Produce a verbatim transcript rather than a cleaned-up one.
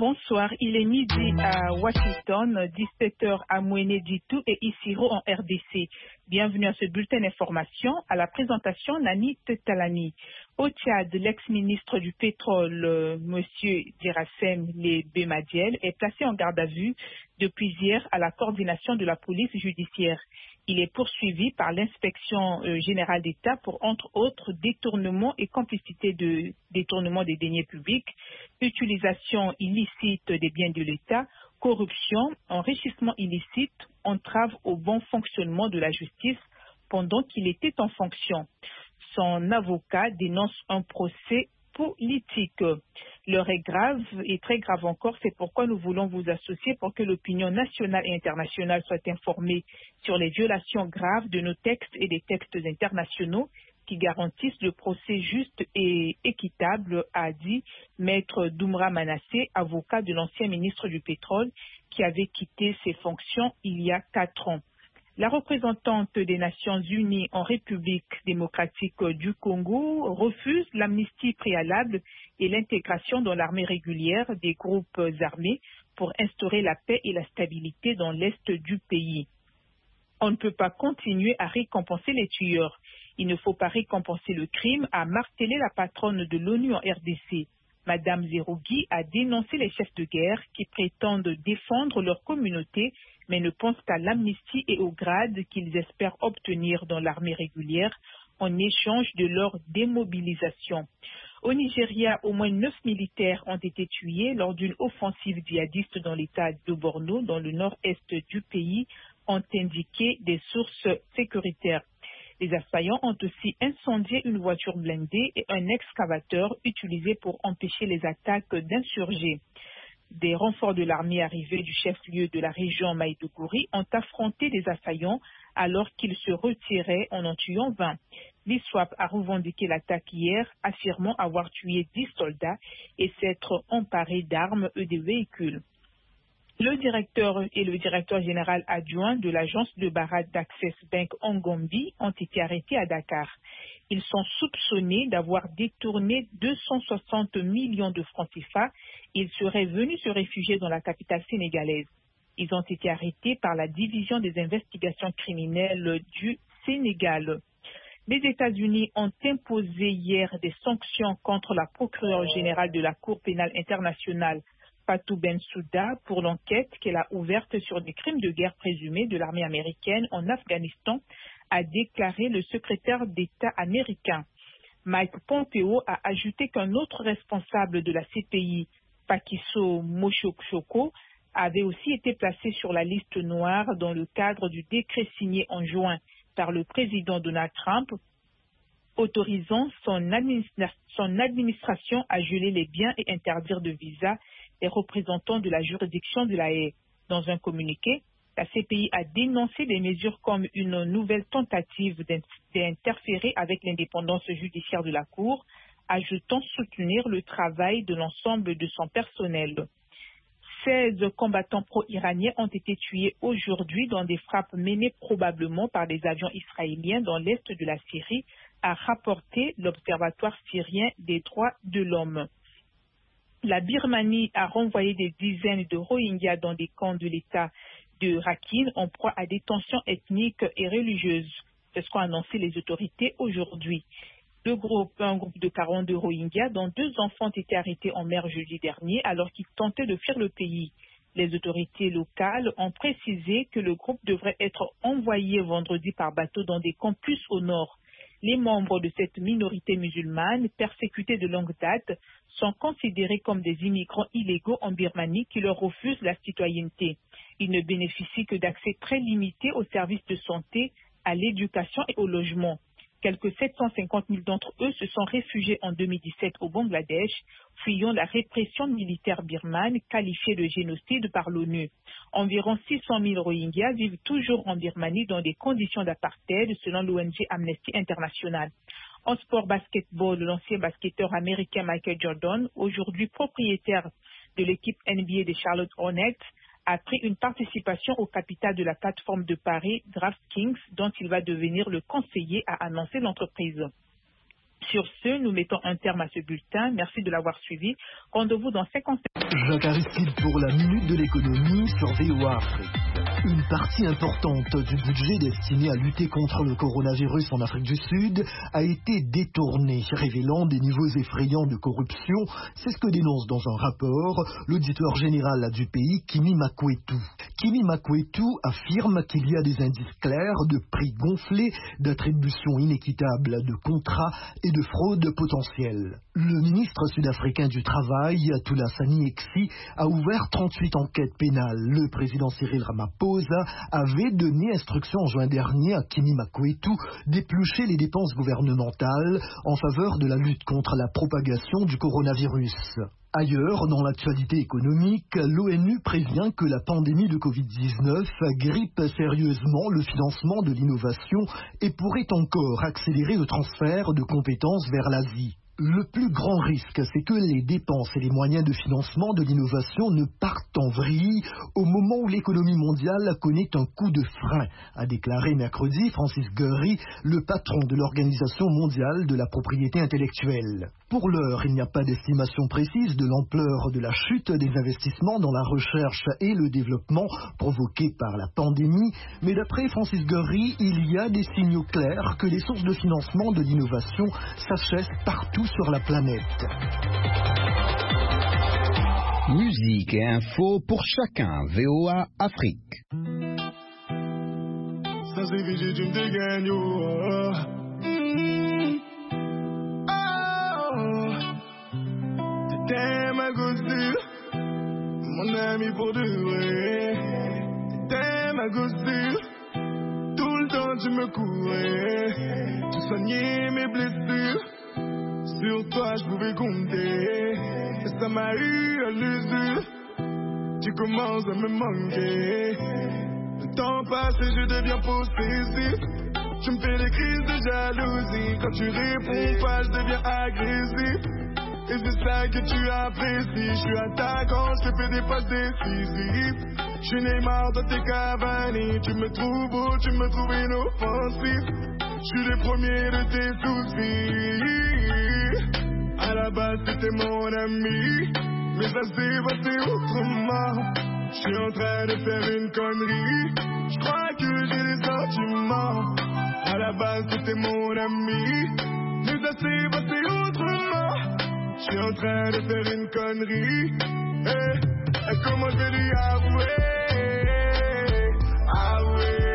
Bonsoir, il est midi à Washington, dix-sept heures à Mouéné-Ditou et Isiro en R D C. Bienvenue à ce bulletin d'information. À la présentation, Nani Tetalani. Au Tchad, l'ex-ministre du pétrole, M. Dirassem Lebemadiel, est placé en garde à vue depuis hier à la coordination de la police judiciaire. Il est poursuivi par l'inspection euh, générale d'État pour, entre autres, détournement et complicité de détournement des deniers publics, utilisation illicite des biens de l'État, corruption, enrichissement illicite, entrave au bon fonctionnement de la justice pendant qu'il était en fonction. Son avocat dénonce un procès politique. L'heure est grave et très grave encore, c'est pourquoi nous voulons vous associer pour que l'opinion nationale et internationale soit informée sur les violations graves de nos textes et des textes internationaux qui garantissent le procès juste et équitable, a dit Maître Doumra Manassé, avocat de l'ancien ministre du Pétrole qui avait quitté ses fonctions il y a quatre ans. La représentante des Nations Unies en République démocratique du Congo refuse l'amnistie préalable et l'intégration dans l'armée régulière des groupes armés pour instaurer la paix et la stabilité dans l'est du pays. On ne peut pas continuer à récompenser les tueurs. Il ne faut pas récompenser le crime, a martelé la patronne de l'ONU en R D C. Madame Zerougui a dénoncé les chefs de guerre qui prétendent défendre leur communauté, mais ne pensent qu'à l'amnistie et au grade qu'ils espèrent obtenir dans l'armée régulière en échange de leur démobilisation. Au Nigeria, au moins neuf militaires ont été tués lors d'une offensive djihadiste dans l'état de Borno, dans le nord-est du pays, ont indiqué des sources sécuritaires. Les assaillants ont aussi incendié une voiture blindée et un excavateur utilisé pour empêcher les attaques d'insurgés. Des renforts de l'armée arrivés du chef-lieu de la région Maïdougouri ont affronté des assaillants alors qu'ils se retiraient en en tuant vingt. L'ISWAP a revendiqué l'attaque hier, affirmant avoir tué dix soldats et s'être emparé d'armes et de véhicules. Le directeur et le directeur général adjoint de l'agence de barrage d'Access Bank Ngombi ont été arrêtés à Dakar. Ils sont soupçonnés d'avoir détourné deux cent soixante millions de francs C F A. Ils seraient venus se réfugier dans la capitale sénégalaise. Ils ont été arrêtés par la division des investigations criminelles du Sénégal. Les États-Unis ont imposé hier des sanctions contre la procureure générale de la Cour pénale internationale, Fatou Bensouda, pour l'enquête qu'elle a ouverte sur des crimes de guerre présumés de l'armée américaine en Afghanistan, a déclaré le secrétaire d'État américain. Mike Pompeo a ajouté qu'un autre responsable de la C P I, Pakiso Moshokshoko, avait aussi été placé sur la liste noire dans le cadre du décret signé en juin par le président Donald Trump, autorisant son, administra- son administration à geler les biens et interdire de visa les représentants de la juridiction de la Haye. Dans un communiqué, la C P I a dénoncé des mesures comme une nouvelle tentative d'interférer avec l'indépendance judiciaire de la Cour, ajoutant soutenir le travail de l'ensemble de son personnel. seize combattants pro-iraniens ont été tués aujourd'hui dans des frappes menées probablement par des avions israéliens dans l'est de la Syrie, a rapporté l'Observatoire syrien des droits de l'homme. La Birmanie a renvoyé des dizaines de Rohingyas dans des camps de l'État de Rakhine en proie à des tensions ethniques et religieuses. C'est ce qu'ont annoncé les autorités aujourd'hui. Le groupe, un groupe de quarante-deux Rohingyas, dont deux enfants ont été arrêtés en mer jeudi dernier alors qu'ils tentaient de fuir le pays. Les autorités locales ont précisé que le groupe devrait être envoyé vendredi par bateau dans des camps plus au nord. Les membres de cette minorité musulmane, persécutée de longue date, sont considérés comme des immigrants illégaux en Birmanie qui leur refusent la citoyenneté. Ils ne bénéficient que d'accès très limité aux services de santé, à l'éducation et au logement. Quelques sept cent cinquante mille d'entre eux se sont réfugiés en deux mille dix-sept au Bangladesh, fuyant la répression militaire birmane qualifiée de génocide par l'ONU. Environ six cent mille Rohingyas vivent toujours en Birmanie dans des conditions d'apartheid, selon l'O N G Amnesty International. En sport basketball, l'ancien basketteur américain Michael Jordan, aujourd'hui propriétaire de l'équipe N B A des Charlotte Hornets, a pris une participation au capital de la plateforme de paris DraftKings, dont il va devenir le conseiller, a annoncé l'entreprise. Sur ce, nous mettons un terme à ce bulletin. Merci de l'avoir suivi. Rendez-vous dans cinquante secondes. Jacques Aristide pour la Minute de l'économie sur V O A Afrique. Une partie importante du budget destiné à lutter contre le coronavirus en Afrique du Sud a été détournée, révélant des niveaux effrayants de corruption. C'est ce que dénonce dans un rapport l'auditeur général du pays, Kimi Makwetu. Kimi Makwetu affirme qu'il y a des indices clairs de prix gonflés, d'attribution inéquitable de contrats et de fraude potentielle. Le ministre sud-africain du Travail, Thulasani Exi, a ouvert trente-huit enquêtes pénales. Le président Cyril Ramaphosa avait donné instruction en juin dernier à Kimi Makwetu d'éplucher les dépenses gouvernementales en faveur de la lutte contre la propagation du coronavirus. Ailleurs, dans l'actualité économique, l'ONU prévient que la pandémie de covid dix-neuf grippe sérieusement le financement de l'innovation et pourrait encore accélérer le transfert de compétences vers l'Asie. Le plus grand risque, c'est que les dépenses et les moyens de financement de l'innovation ne partent en vrille au moment où l'économie mondiale connaît un coup de frein, a déclaré mercredi Francis Gurry, le patron de l'Organisation mondiale de la propriété intellectuelle. Pour l'heure, il n'y a pas d'estimation précise de l'ampleur de la chute des investissements dans la recherche et le développement provoqués par la pandémie, mais d'après Francis Gurry, il y a des signaux clairs que les sources de financement de l'innovation s'achèvent partout sur la planète. Musique et info pour chacun. V O A Afrique. Ça c'est vigile, tu me dégaines, yo. Oh, t'étais ma gosse, mon ami pour de vrai. T'étais ma gosse, tout le temps tu me courais. Tu soignais mes blessures. Sur toi je pouvais compter, et ça m'a eu à l'usure. Tu commences à me manquer. Le temps passe et je deviens possessif. Tu me fais des crises de jalousie. Quand tu réponds pas, je deviens agressif. Et c'est ça que tu apprécies. Je suis attaquant, je te fais des passes décisives. Je suis Neymar, toi t'es Cavani. Tu me trouves beau, tu me trouves inoffensif. Je suis le premier de tes soucis. À la base c'était mon ami, mais ça s'est passé autrement. Je suis en train de faire une connerie. Je crois que j'ai des sentiments. À la base c'était mon ami, mais ça s'est passé autrement. Je suis en train de faire une connerie. Et, et comment je vais lui avouer? Avouer.